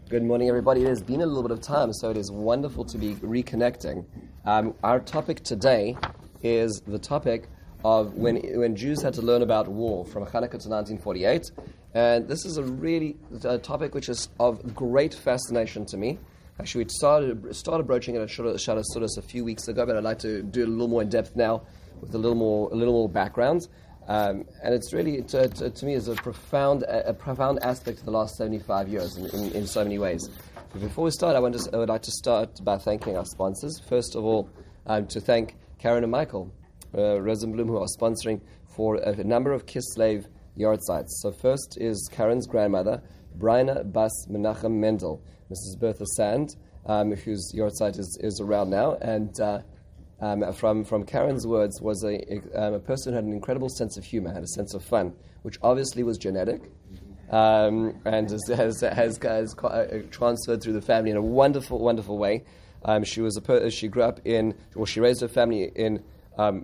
Good morning, everybody. It has been a little bit of time, so it is wonderful to be reconnecting. Our topic today is the topic of when Jews had to learn about war from Hanukkah to 1948. And this is a topic which is of great fascination to me. Actually, we started broaching it at Shara Sudas a few weeks ago, but I'd like to do it a little more in depth now with a little more background. And it's really, to me, is a profound aspect of the last 75 years in so many ways. But before we start, I would like to start by thanking our sponsors. First of all, to thank Karen and Michael Rosenblum, who are sponsoring for a number of Kislev yard sites. So first is Karen's grandmother, Brina Bas Menachem Mendel, Mrs. Bertha Sand, whose yard site is around now, and from Karen's words, was a person who had an incredible sense of humor, had a sense of fun, which obviously was genetic, and has transferred through the family in a wonderful, wonderful way. She grew up she raised her family in, her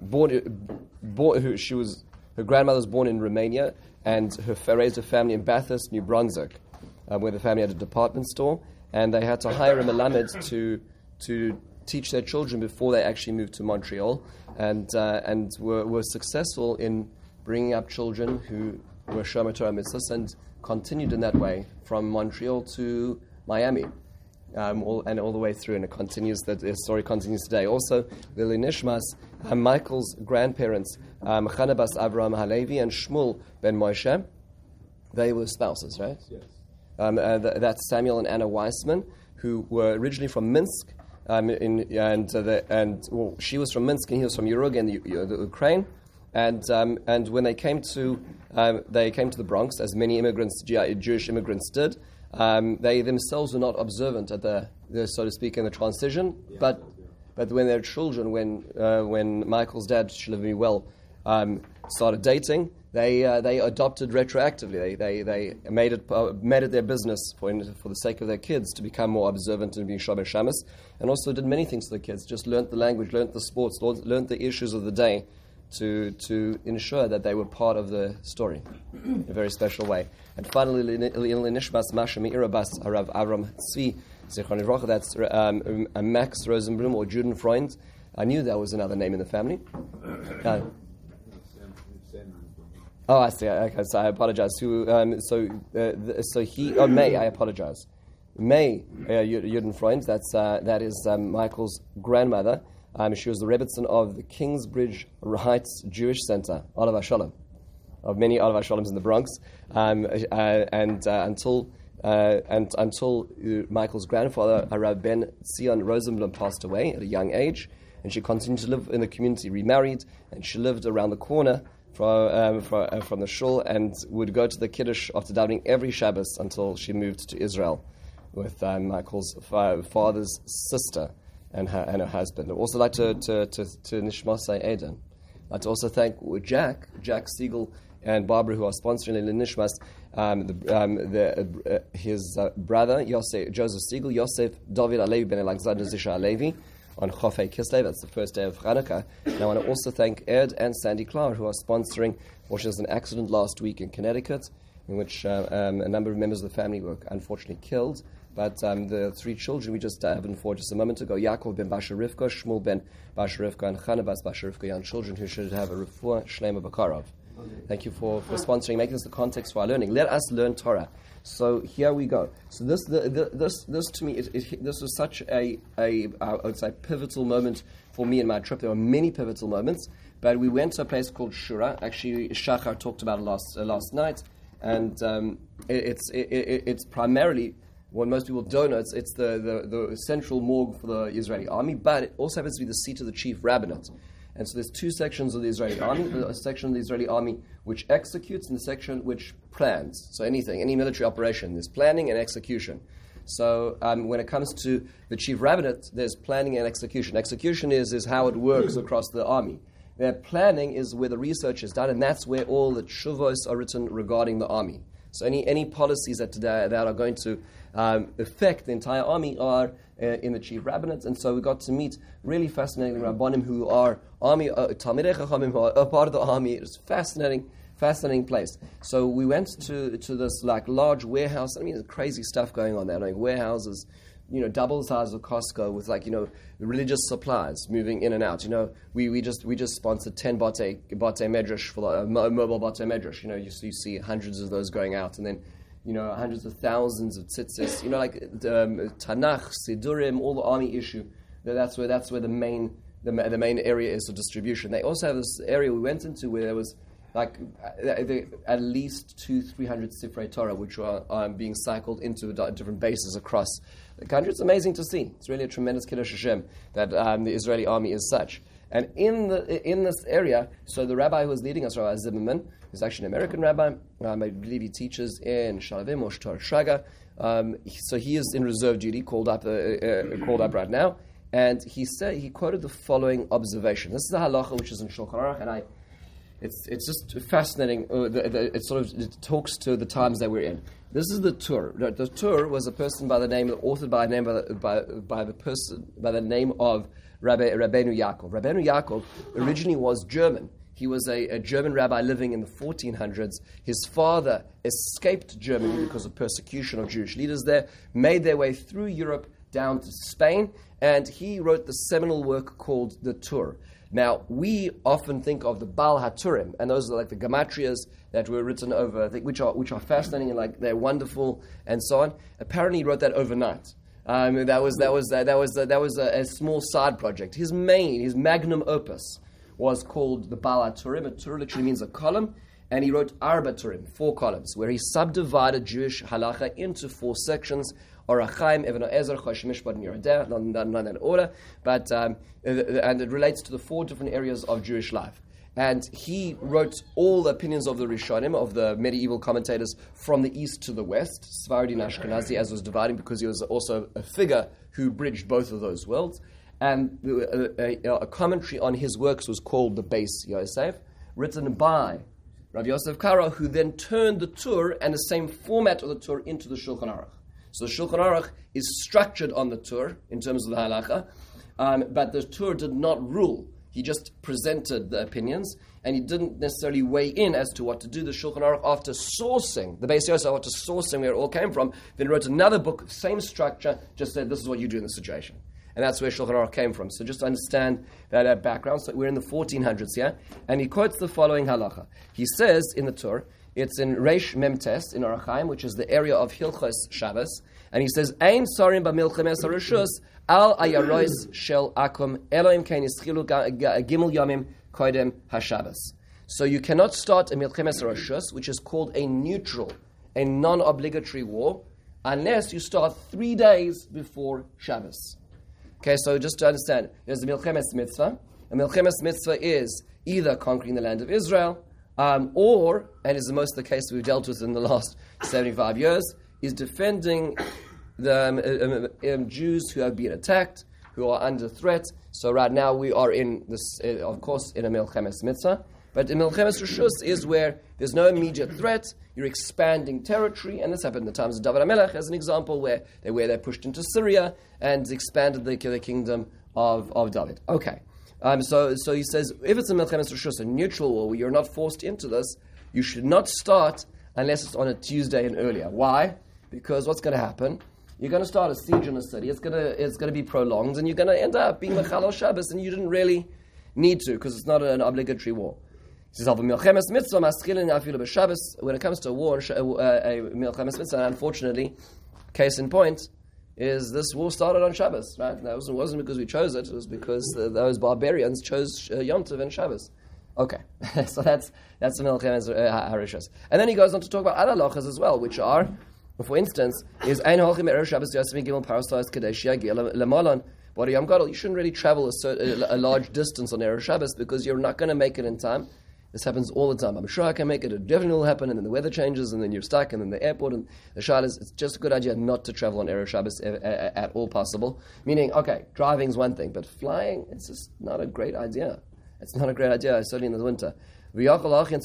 grandmother was born in Romania, and raised her family in Bathurst, New Brunswick, where the family had a department store, and they had to hire a melamed to teach their children before they actually moved to Montreal, and were successful in bringing up children who were Shomer Torah Mitzvahs, and continued in that way from Montreal to Miami, all the way through, and the story continues today. Also, Lili Nishmas, Michael's grandparents, Chana Bas Avraham Halevi and Shmuel Ben Moshe, they were spouses, right? Yes. That's Samuel and Anna Weissman, who were originally from Minsk. She was from Minsk and he was from Urug in the Ukraine, and when they came to the Bronx, as many Jewish immigrants did. They themselves were not observant at the so to speak in the transition, but when their children, when Michael's dad Shlomi Well started dating, they adopted retroactively. They made it their business for the sake of their kids to become more observant and being Shomer Shamus, and also did many things to the kids. Just learnt the language, learnt the sports, learnt the issues of the day, to ensure that they were part of the story in a very special way. And finally, Nishmas Masha Meira Bas Arav Avram Tzvi Zichron Livrocha. That's Max Rosenblum or Judenfreund. I knew that was another name in the family. Oh, I see. Okay, so I apologize. May, I apologize. May Judenfreund. That is Michael's grandmother. She was the Rebbitzin of the Kingsbridge Heights Jewish Center, Olav Shalom, of many Olav Shaloms in the Bronx, until Michael's grandfather, Rav Ben Zion Rosenblum, passed away at a young age, and she continued to live in the community, remarried, and she lived around the corner from the shul, and would go to the Kiddush after davening every Shabbos until she moved to Israel with Michael's father's sister and her husband. I'd also like to Nishmasai Eden. I'd like to also thank Jack Siegel and Barbara, who are sponsoring the Nishmas, his brother Joseph Siegel, Yosef David Alevi ben Alexander Zisha Alevi, on Chofei Kislev. That's the first day of Hanukkah. And I want to also thank Ed and Sandy Clark, who are sponsoring. There was an accident last week in Connecticut, in which a number of members of the family were unfortunately killed. But the three children we just have informed just a moment ago, Yaakov ben Basher Rivka, Shmuel ben Basher Rivka, and Chana Bas Basher Rivka, young children who should have a refuah shlema bakarov. Thank you for sponsoring, making this the context for our learning. Let us learn Torah. So here we go. So this to me, this was such I would say pivotal moment for me in my trip. There were many pivotal moments, but we went to a place called Shura. Actually, Shachar talked about it last night, and it's primarily what most people don't know. It's the central morgue for the Israeli army, but it also happens to be the seat of the chief rabbinate. And so there's two sections of the Israeli army, a section of the Israeli army which executes and the section which plans. So any military operation, there's planning and execution. So when it comes to the chief rabbinate, there's planning and execution. Execution is how it works across the army. Their planning is where the research is done, and that's where all the tshuvos are written regarding the army. So any policies that are going to affect the entire army are in the chief rabbinate, and so we got to meet really fascinating Rabbanim who are army Talmidei Chachamim, who are a part of the army. It was fascinating Fascinating place. So we went to this like large warehouse. I mean, there's crazy stuff going on there. Like warehouses, double the size of Costco with religious supplies moving in and out. We just sponsored 10 Batei Medrash for the mobile Batei Medrash. You see hundreds of those going out, and then hundreds of thousands of tzitzis. Tanakh, Sidurim, all the army issue. That's where the main area is of distribution. They also have this area we went into where there was at least 200-300 Sifrei Torah, which are being cycled into different bases across the country. It's amazing to see. It's really a tremendous Kiddush Hashem that the Israeli army is such. And in this area, so the rabbi who was leading us, Rabbi Zimmerman, who's actually an American rabbi, I believe he teaches in Shalavim or Shtar Shaga. So he is in reserve duty, called up right now. And he quoted the following observation. This is the halacha which is in Shulchan Aruch, and it's just fascinating. It talks to the times that we're in. This is the Tur. The Tur was a person authored by the name of Rabbeinu Yaakov. Rabbeinu Yaakov originally was German. He was a German rabbi living in the 1400s. His father escaped Germany because of persecution of Jewish leaders there, made their way through Europe down to Spain, and he wrote the seminal work called the Tur. Now, we often think of the Baal HaTurim, and those are like the gematrias that were written over, which are fascinating and they're wonderful and so on. Apparently, he wrote that overnight. That was a small side project. His magnum opus was called the Baal HaTurim. A Tur literally means a column, and he wrote Arba Turim, 4 columns, where he subdivided Jewish halacha into 4 sections. Orach Chaim, Even HaEzer, Choshen Mishpat, and Yerodeh, not in that order, but and it relates to the 4 different areas of Jewish life. And he wrote all the opinions of the Rishonim, of the medieval commentators, from the east to the west, Sephardi and Ashkenazi, as was dividing, because he was also a figure who bridged both of those worlds. And a commentary on his works was called the Beis Yosef, written by Rav Yosef Karo, who then turned the Tur and the same format of the Tur into the Shulchan Aruch. So the Shulchan Aruch is structured on the Tur in terms of the halacha, but the Tur did not rule. He just presented the opinions, and he didn't necessarily weigh in as to what to do. The Shulchan Aruch, after sourcing, the Beis Yosef, after sourcing where it all came from, then wrote another book, same structure, just said this is what you do in this situation. And that's where Shulchan Aruch came from. So just understand that background. So we're in the 1400s here, and he quotes the following halacha. He says in the Tur, it's in Reish Memtes in Orach Chaim, which is the area of Hilchos Shabbos, and he says, "Ein sorim b'milchemes harishus al ayarois shel akum Elohim kein yischilu gimel yamim koidem haShabbos." So you cannot start a milchemes harishus, which is called a neutral, a non-obligatory war, unless you start 3 days before Shabbos. Okay, so just to understand, there's a milchemes mitzvah. A milchemes mitzvah is either conquering the land of Israel, or, and is most of the case we've dealt with in the last 75 years, is defending the Jews who have been attacked, who are under threat. So right now we are in this, of course, in a milchemes mitzvah. But in milchemes reshus is where there's no immediate threat. You're expanding territory, and this happened in the times of David HaMelech as an example, where they pushed into Syria and expanded the kingdom of David. Okay. So he says, if it's a milchemes reshus, a neutral war where you're not forced into this, you should not start unless it's on a Tuesday and earlier. Why? Because what's going to happen? You're going to start a siege in a city. It's going to be prolonged, and you're going to end up being Mechal Shabbos, and you didn't really need to, because it's not an obligatory war. He says, when it comes to a war, a milchemes mitzvah, unfortunately, case in point, is this war started on Shabbos, right? That wasn't because we chose it. It was because those barbarians chose Yom Tov and Shabbos. Okay, so that's the milchemes harishos. And then he goes on to talk about other halachas as well, which are, for instance, is ein holchim erev Shabbos yosem gimel parastos kadesh yagil lemalon. But Yom Gadol, you shouldn't really travel a large distance on erev Shabbos because you're not going to make it in time. This happens all the time. I'm sure I can make it. It definitely will happen, and then the weather changes, and then you're stuck, and then the airport, and the shah is. It's just a good idea not to travel on erev Shabbos at all possible. Meaning, okay, driving's one thing, but flying, it's just not a great idea. It's not a great idea, certainly in the winter. And it's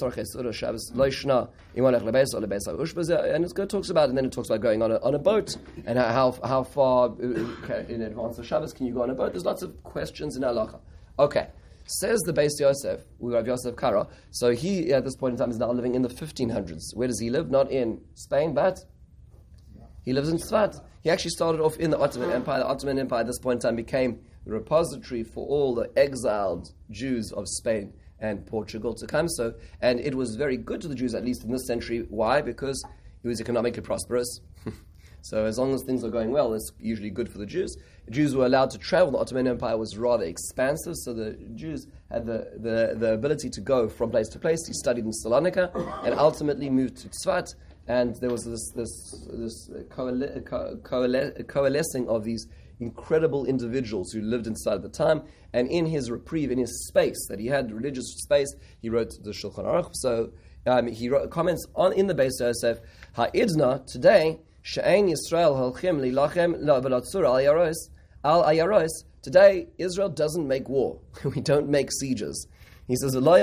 good. Talks about, and then it talks about going on a boat, and how far in advance of Shabbos can you go on a boat. There's lots of questions in halacha. Okay, Says the Beis Yosef, we have Yosef Karo. So he, at this point in time, is now living in the 1500s. Where does he live? Not in Spain, but he lives in Tzfat. He actually started off in the Ottoman Empire. The Ottoman Empire at this point in time became the repository for all the exiled Jews of Spain and Portugal to come. So, and it was very good to the Jews, at least in this century. Why? Because it was economically prosperous. So as long as things are going well, it's usually good for the Jews. The Jews were allowed to travel. The Ottoman Empire was rather expansive, so the Jews had the ability to go from place to place. He studied in Salonika and ultimately moved to Tzfat. And there was this coalescing of these incredible individuals who lived inside at the time. And in his reprieve, in his space that he had, religious space, he wrote the Shulchan Aruch. So he wrote comments in the Beis Yosef, Ha'idna, today, She'ein Yisrael holchim lilachem v'latzur al ayaros. Today, Israel doesn't make war. We don't make sieges. He says, This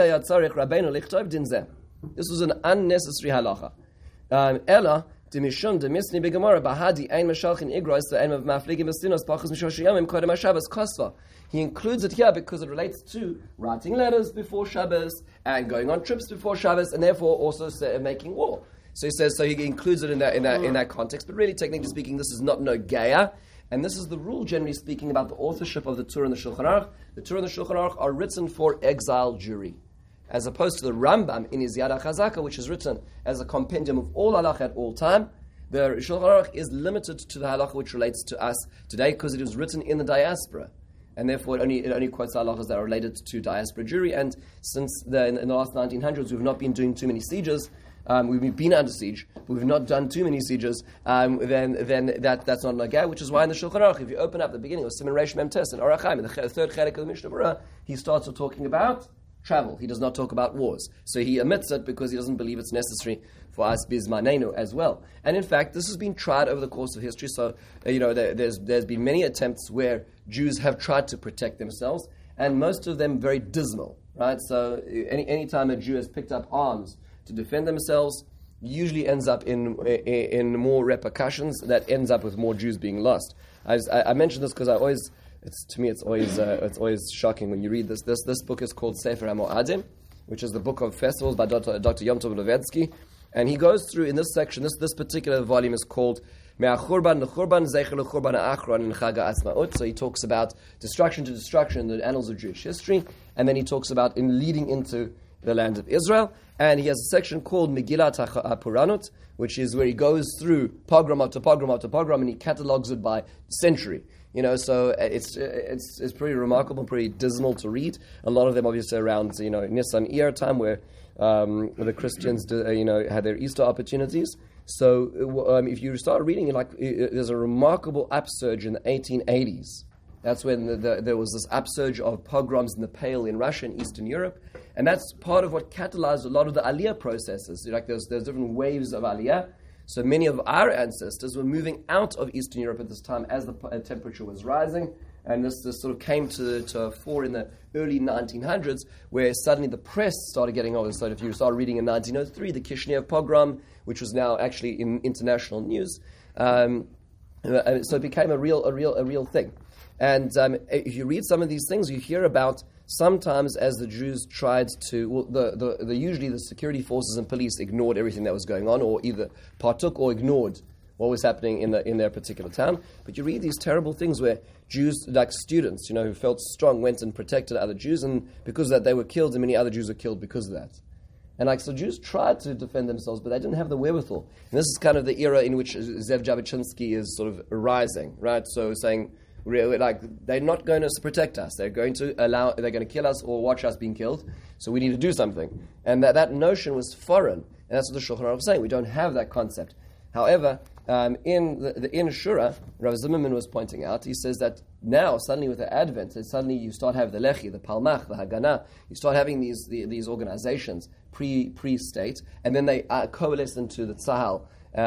was an unnecessary halacha. Ella, Dimishun, Demisni Begamara, Bahadi, Ein Meshalchin Igros, the Ein of Mafligim Bestinos, Pachas Mishoshiyamim, Kodem HaShabbos, Kosva. He includes it here because it relates to writing letters before Shabbos and going on trips before Shabbos, and therefore also making war. So he says, so he includes it in that context, but really, technically speaking, this is not Nogea, and this is the rule, generally speaking, about the authorship of the Torah and the Shulchan Aruch. The Torah and the Shulchan Aruch are written for exiled Jewry, as opposed to the Rambam in his Yad HaChazaka, which is written as a compendium of all halacha at all time. The Shulchan Aruch is limited to the halacha which relates to us today because it was written in the diaspora, and therefore it only quotes halachas that are related to diaspora Jewry. And since in the last 1900s, we've not been doing too many sieges. We've been under siege, but we've not done too many sieges. Then that's not nagah, which is why in the Shulchan Aruch, if you open up the beginning of Siman Reish Mem Tes and Orach Chaim, in the third chelik of the Mishnah Berurah, he starts with talking about travel. He does not talk about wars. So he omits it because he doesn't believe it's necessary for us bizmanenu as well. And in fact, this has been tried over the course of history. So, there's been many attempts where Jews have tried to protect themselves, and most of them very dismal, right? So any time a Jew has picked up arms to defend themselves, usually ends up in more repercussions that ends up with more Jews being lost. I mention this because it's always shocking when you read this. This book is called Sefer HaMo'adim, which is the book of festivals by Dr. Yom Tov Levetsky, and he goes through in this section. This particular volume is called Me'achurban l'churban zecher l'churban ha'achron in Chag HaAtzmaut. So he talks about destruction to destruction in the annals of Jewish history, and then he talks about in leading into the land of Israel. And he has a section called Megillat HaPuranot, which is where he goes through pogrom after pogrom after pogrom, and he catalogues it by century. So it's pretty remarkable, pretty dismal to read. A lot of them obviously around Nisan Iyar time, where the Christians had their Easter opportunities. So if you start reading it, there's a remarkable upsurge in the 1880s. That's when there was this upsurge of pogroms in the Pale in Russia and Eastern Europe. And that's part of what catalyzed a lot of the Aliyah processes. There's different waves of Aliyah. So many of our ancestors were moving out of Eastern Europe at this time as the temperature was rising. And this sort of came to a fore in the early 1900s, where suddenly the press started getting over. So if you start reading in 1903, the Kishinev pogrom, which was now actually in international news, so it became a real thing. And if you read some of these things, you hear about sometimes as the Jews tried to, usually the security forces and police ignored everything that was going on, or either partook or ignored what was happening in their particular town. But you read these terrible things where Jews, like students, who felt strong, went and protected other Jews, and because of that they were killed, and many other Jews were killed because of that. And so Jews tried to defend themselves, but they didn't have the wherewithal. And this is kind of the era in which Zev Jabotinsky is sort of rising, right? So saying, they're not going to protect us. They're going to kill us or watch us being killed. So we need to do something. And that notion was foreign. And that's what the Shulchan Aruch was saying. We don't have that concept. However, in Shura, Rav Zimmerman was pointing out, he says that now, suddenly with the Advent, suddenly you start having the Lechi, the Palmach, the Haganah, you start having these organizations pre-state, and then they coalesce into the Tzahal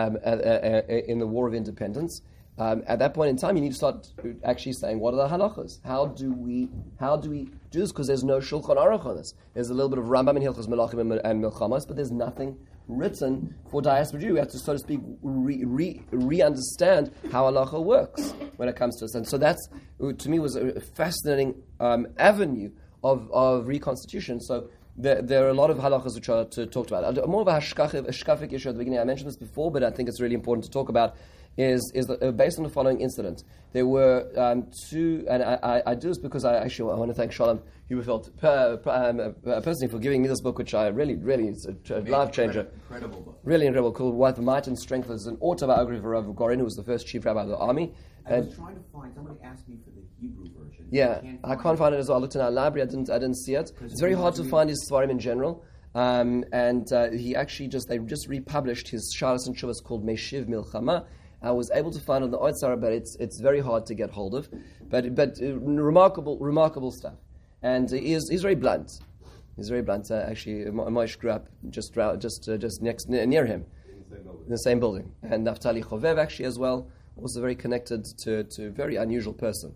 in the War of Independence. At that point in time, you need to start actually saying, what are the halachas? How do we do this? Because there's no Shulchan Aruch on this. There's a little bit of Rambam in Hilchos Melachim and Milchamos, but there's nothing written for diaspora Jew. We have to, so to speak, re-understand how halacha works when it comes to us. And so that's, to me, was a fascinating avenue of reconstitution. So there are a lot of halachas which are talked about. More of a hashkafic issue at the beginning. I mentioned this before, but I think it's really important to talk about. Is based on the following incident. There were two, and I do this because I want to thank Shalom Huberfeld personally for giving me this book, which I really, it's a life changer. Incredible book. Really incredible, called What the Might and Strength. It's an autobiography of Rav Gorin, who was the first chief rabbi of the army. I was trying to find, somebody asked me for the Hebrew version. Yeah, I can't find it as well. I looked in our library, I didn't see it. It's very hard to find his Svarim in general. He actually they just republished his Sharas and Shuvas called Meshiv Milchama. I was able to find on the Oitzara, but it's very hard to get hold of. But remarkable stuff. And he's very blunt. He's very blunt. Actually, Moshe grew up just next near him, in the same building. And Naftali Chovev actually as well, also very connected to a very unusual person.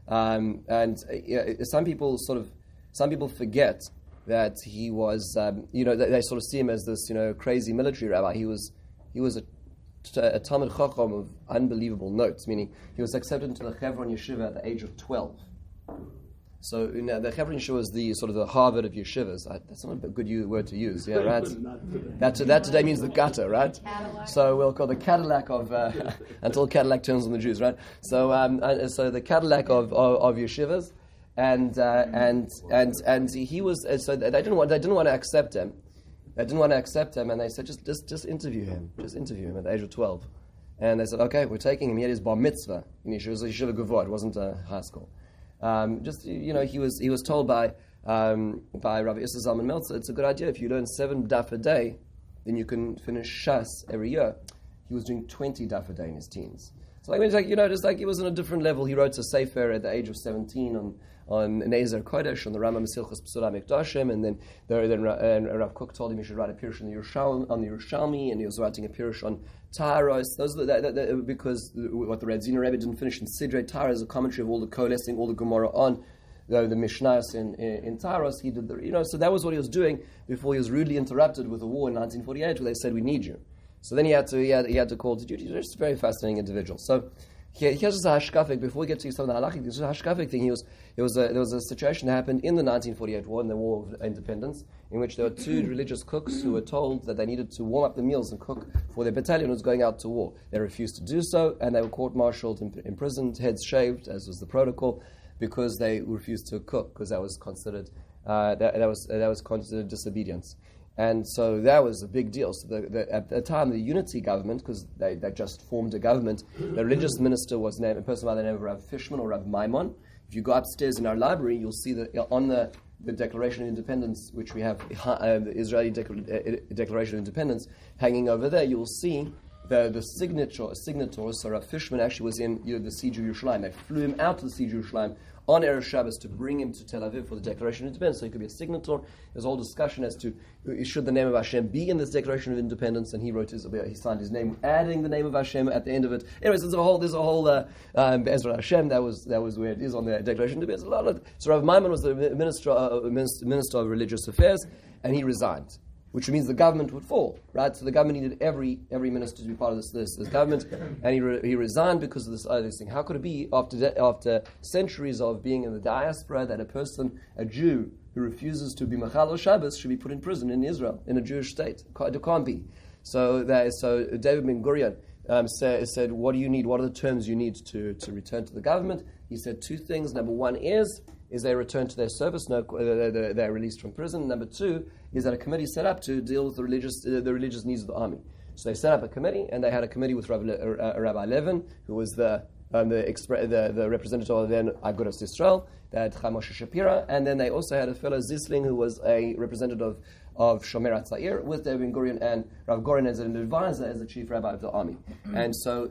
Some people forget that he was, they sort of see him as this, crazy military rabbi. He was a Talmid Chacham of unbelievable notes, meaning he was accepted into the Chevron Yeshiva at the age of 12. So the Chevron Yeshiva is the sort of the Harvard of yeshivas. That's not a good word to use, yeah, right? That today means the gutter, right? So we'll call the Cadillac of until Cadillac turns on the Jews, right? So so the Cadillac of yeshivas, and he was so they didn't want to accept him. They didn't want to accept him, and they said, just interview him. Just interview him at the age of 12. And they said, okay, we're taking him. He had his bar mitzvah. It was a yeshiva gevurah. It wasn't a high school. He was told by Rabbi Issa Zalman Meltzer, it's a good idea. If you learn 7 daf a day, then you can finish Shas every year. He was doing 20 daf a day in his teens. So he was on a different level. He wrote a sefer at the age of 17 on Nezer Kodesh, on the Rambam Mesilchos Pesula Mikdashim, and then Rav Kook told him he should write a pirush on the Yerushalmi, and he was writing a pirush on Taharos. Those are because what the Radziner Rebbe didn't finish in Sidrei Tahara is a commentary of all the coalescing, all the Gemara on the Mishnayos in Taharos. He did so that was what he was doing before he was rudely interrupted with a war in 1948, where they said, "We need you." So then he had to call to duty. Just a very fascinating individual. So here's just a hashkafik. Before we get to some of the halachic, this is a hashkafik thing. There was a situation that happened in the 1948 war, in the War of Independence, in which there were 2 religious cooks who were told that they needed to warm up the meals and cook for their battalion who was going out to war. They refused to do so, and they were court-martialed, imprisoned, heads shaved, as was the protocol, because they refused to cook, because that was considered considered disobedience. And so that was a big deal. So at the time, the unity government, because they just formed a government, the religious minister was a person by the name of Rav Fishman or Rav Maimon. If you go upstairs in our library, you'll see that on the Declaration of Independence, which we have, the Israeli Declaration of Independence, hanging over there, you'll see the signature. So Rav Fishman actually was in the siege of Yerushalayim. They flew him out to the siege of Yerushalayim on Erev Shabbos to bring him to Tel Aviv for the Declaration of Independence. So he could be a signator. There's a whole discussion as to should the name of Hashem be in this Declaration of Independence, and he signed his name, adding the name of Hashem at the end of it. Anyways, there's a whole Ezra Hashem. That was where it is on the Declaration of Independence. So Rav Maimon was the minister of religious affairs, and he resigned, which means the government would fall, right? So the government needed every minister to be part of this government, and he resigned because of this thing. How could it be after centuries of being in the diaspora that a Jew who refuses to be Machal Shabbos should be put in prison in Israel, in a Jewish state? It can't be. So David Ben Gurion said, what do you need? What are the terms you need to return to the government? He said 2 things. Number 1 is they return to their service, they're released from prison. Number 2 is that a committee set up to deal with the religious needs of the army. So they set up a committee, and they had a committee with Rabbi Levin, who was the representative of then Agudas Yisrael. They had Chaim Moshe Shapira, and then they also had a fellow Zisling, who was a representative of Shomer HaTzair, with David Ben Gurion and Rav Gorin as an advisor, as the chief rabbi of the army. And so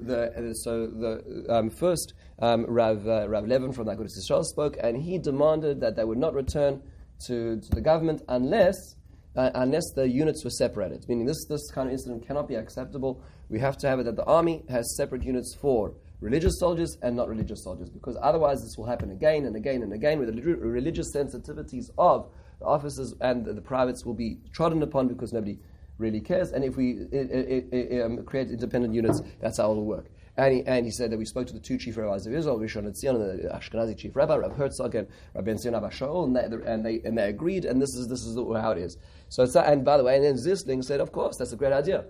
the first Rav Levin from the Agudas Yisrael spoke, and he demanded that they would not return to the government unless the units were separated. Meaning this kind of incident cannot be acceptable. We have to have it that the army has separate units for religious soldiers and not religious soldiers, because otherwise this will happen again and again and again, where the religious sensitivities of the officers and the privates will be trodden upon because nobody really cares. And if we create independent units, that's how it will work. And he said that we spoke to the two chief rabbis of Israel, Rishon LeZion and the Ashkenazi chief rabbi, Rav Herzog and Rabbi Ben-Zion Abba Shaul, and they agreed, and this is how it is. So and by the way, and then Zisling said, of course, that's a great idea.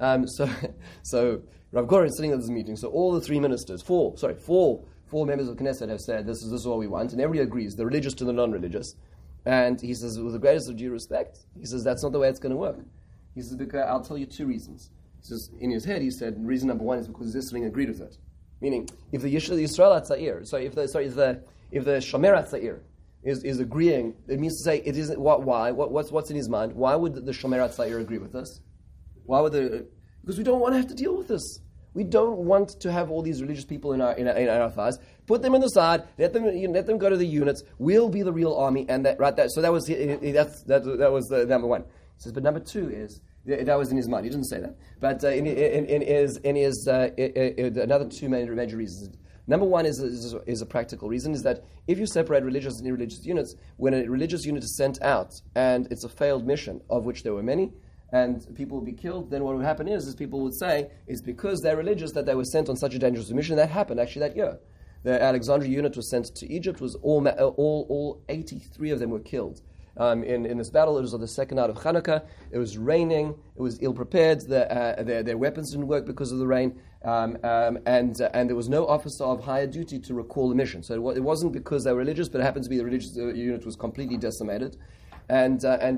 So Rav Goren is sitting at this meeting. So all the three ministers, four members of Knesset have said this is what we want, and everybody agrees, the religious to the non-religious. And he says, with the greatest of due respect, he says that's not the way it's going to work. He says, because I'll tell you two reasons. He says, in his head, he said, reason number one is because Zisling agreed with it. Meaning, if the Yisrael HaTzair, if the Shomer HaTzair is agreeing, it means to say it isn't. What's in his mind? Why would the Shomer HaTzair agree with this? Why would because we don't want to have to deal with this. We don't want to have all these religious people in our affairs. Put them on the side. Let them go to the units. We'll be the real army. And so that was the number one. He says, but number two is that was in his mind. He didn't say that, but in his another two major reasons. Number one is a practical reason, is that if you separate religious and irreligious units, when a religious unit is sent out and it's a failed mission, of which there were many, and people will be killed, then what would happen is people would say it's because they're religious that they were sent on such a dangerous mission. That happened actually that year. The Alexandria unit was sent to Egypt. Was all 83 of them were killed. In this battle, it was on the second night of Hanukkah. It was raining. It was ill-prepared. Their weapons didn't work because of the rain. And there was no officer of higher duty to recall the mission. So it wasn't because they were religious, but it happened to be the religious unit was completely decimated. Then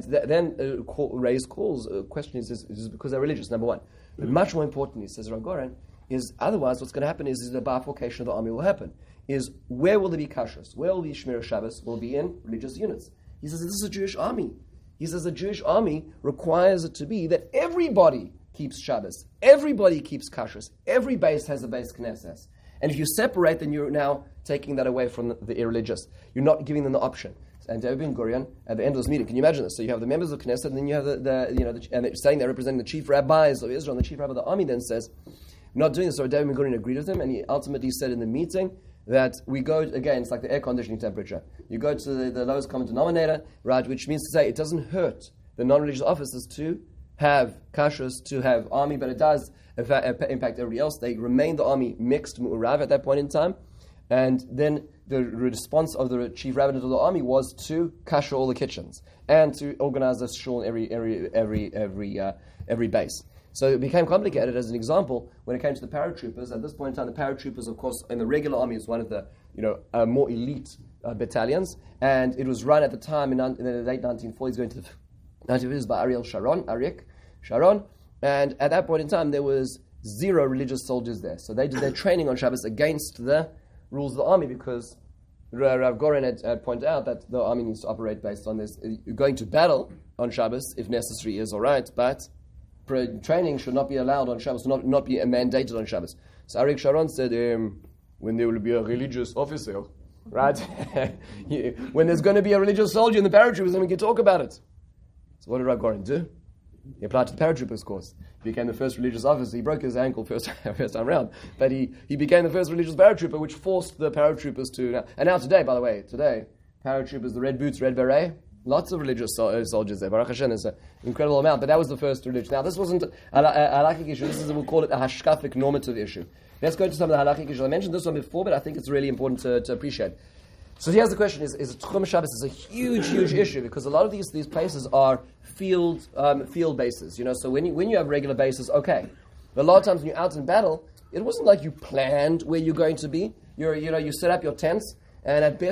raised question is because they're religious, number one. But much more importantly, says Rav Goren, is otherwise what's going to happen is the bifurcation of the army will happen. Is where will there be kashrus? Where will be Shmir Shabbos? Will be in religious units. He says this is a Jewish army. He says a Jewish army requires it to be that everybody keeps Shabbos, everybody keeps kashrus, every base has a base knesses. And if you separate, then you're now taking that away from the irreligious. You're not giving them the option. And David Ben Gurion, at the end of this meeting, can you imagine this? So you have the members of Knesset, and then you have and they're saying they're representing the chief rabbis of Israel, and the chief rabbi of the army then says, "I'm not doing this." So David Ben Gurion agreed with him, and he ultimately said in the meeting that we go again. It's like the air conditioning temperature. You go to the lowest common denominator, right? Which means to say it doesn't hurt the non-religious officers to have kashrus, to have army, but it does impact everybody else. They remain the army mixed mu'urav at that point in time, and then the response of the chief rabbinate of the army was to kasher all the kitchens and to organize a shul in every base. So it became complicated. As an example, when it came to the paratroopers, at this point in time, the paratroopers, of course, in the regular army is one of the more elite battalions, and it was run at the time in the late 1940s, going to the 1950s by Aryek Sharon, and at that point in time there was 0 religious soldiers there. So they did their training on Shabbos against the rules of the army, because Rav Goren had pointed out that the army needs to operate based on this. Going to battle on Shabbos, if necessary, is all right, but training should not be allowed on Shabbos, not be mandated on Shabbos. So Aryek Sharon said, when there will be a religious officer, right? When there's going to be a religious soldier in the paratroopers, then we can talk about it. So what did Rav Goren do? He applied to the paratroopers course. He became the first religious officer. He broke his ankle first time round, but he became the first religious paratrooper, which forced the paratroopers to. And now today, by the way, paratroopers, the red boots, red beret, lots of religious soldiers there. Baruch Hashem, there's an incredible amount. But that was the first religion. Now this wasn't a halakhic issue. This is, we'll call it a hashkafic normative issue. Let's go to some of the halakhic issues. I mentioned this one before, but I think it's really important to appreciate. So here's the question: Is Tchum Shabbos is a huge issue, because a lot of these places are field bases. So when you have regular bases, okay. But a lot of times when you're out in battle, it wasn't like you planned where you're going to be. You set up your tents, and at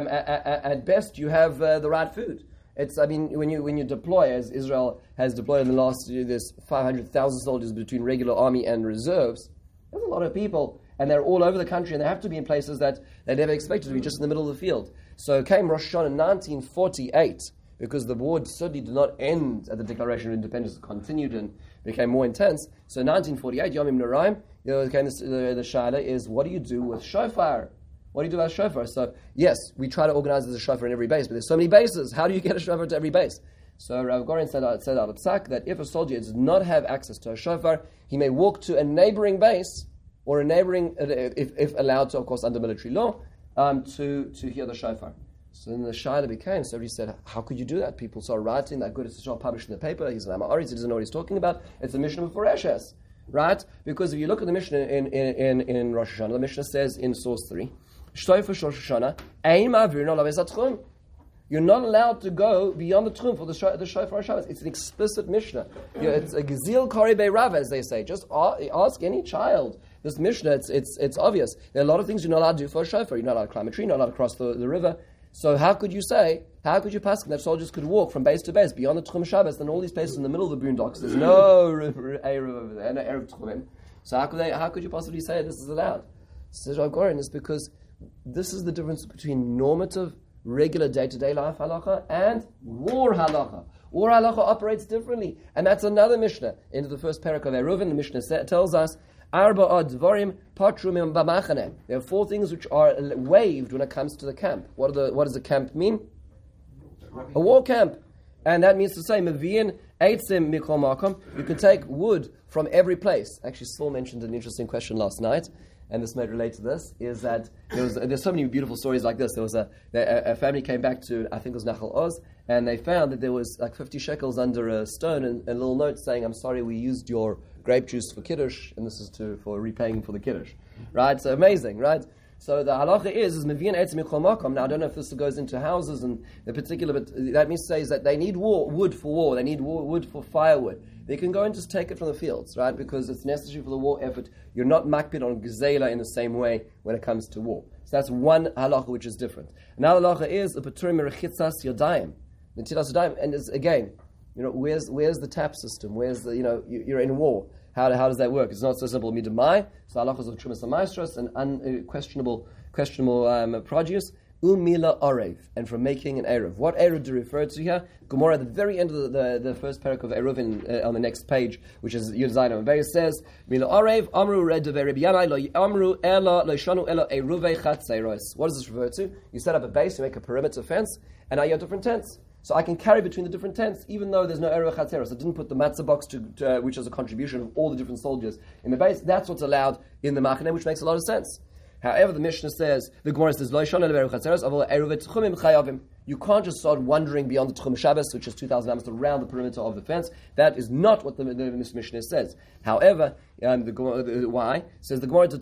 best you have the right food. When you deploy, as Israel has deployed in the last year, there's 500,000 soldiers between regular army and reserves. There's a lot of people. And they're all over the country, and they have to be in places that they never expected to be, just in the middle of the field. So came Rosh Hashanah in 1948, because the war certainly did not end at the Declaration of Independence. It continued and became more intense. So in 1948, Yom Noraim, came the Shaila is, what do you do with shofar? What do you do about shofar? So yes, we try to organize as a shofar in every base, but there's so many bases. How do you get a shofar to every base? So Rav Goren said out of Psak that if a soldier does not have access to a shofar, he may walk to a neighboring base, or a neighboring, if allowed to, of course, under military law, to hear the shofar. So then the shaila became, so he said, how could you do that? People started writing that good, it's not published in the paper, he's an Amaritz, he doesn't know what he's talking about, it's a Mishnah Meforeshes. right? Because if you look at the Mishnah in Rosh Hashanah, the Mishnah says in source 3, Shtoifer Rosh Hashanah, Ein ma'avir no laves atchum. You're not allowed to go beyond the tchum for the shofar Shabbos. It's an explicit Mishnah. It's a gezil kari be'rav, as they say. Just ask any child. This Mishnah, it's obvious. There are a lot of things you're not allowed to do for a shofar. You're not allowed to climb a tree, you're not allowed to cross the river. So how could you pass that soldiers could walk from base to base beyond the tchum Shabbos and all these places in the middle of the boondocks? There's no Erev over there, no Erev tchumim. So how could you possibly say this is allowed? Says Rav Goren, is because this is the difference between normative, regular day-to-day life halacha and war halacha. War halacha operates differently, and that's another Mishnah. Into the first parak of Eruvin, the Mishnah tells us, Arba dvarim patrumim b'machane. There are 4 things which are waived when it comes to the camp. What does a camp mean? A war camp, and that means to say meviin eitzim mikol makom. You can take wood from every place. Actually, Saul mentioned an interesting question last night, and this may relate to this, is that there's so many beautiful stories like this. There was a family came back to, I think it was Nachal Oz, and they found that there was like 50 shekels under a stone and a little note saying, I'm sorry, we used your grape juice for Kiddush, and this is for repaying for the Kiddush. Right? So amazing, right? So the halacha is meviin eitzim mikol makom. Now I don't know if this goes into houses and the particular, but that means says that they need wood for war. They need wood for firewood. They can go and just take it from the fields, right? Because it's necessary for the war effort. You're not makpid on gezela in the same way when it comes to war. So that's one halacha which is different. Another halacha is the paturim merechitzas yodayim. Netilas yodayim, and it's, again, where's the tap system? Where's the you're in war. How does that work? It's not so simple. Midamai, so halachas of Trumas Maestros, and unquestionable produce. Umila Arev, and from making an Erev. What Erev do you refer to here? Gemara at the very end of the first parak of Erev on the next page, which is Yud Zayin Amavei, says, Mila Arev, Amru Red of Rabbi Yanai, Lo Amru Ela, Lo Shanu Ela, Eruvei Chatzeiros. What does this refer to? You set up a base, you make a perimeter fence, and now you have different tents. So I can carry between the different tents, even though there's no Erev Chatzeros. I didn't put the matzah box, which is a contribution of all the different soldiers in the base. That's what's allowed in the Machaneh, which makes a lot of sense. However, the Mishnah says, the Gemara says, you can't just start wandering beyond the Tchum Shabbos, which is 2,000 amos around the perimeter of the fence. That is not what the Mishnah says. However, why? Says the Gemara,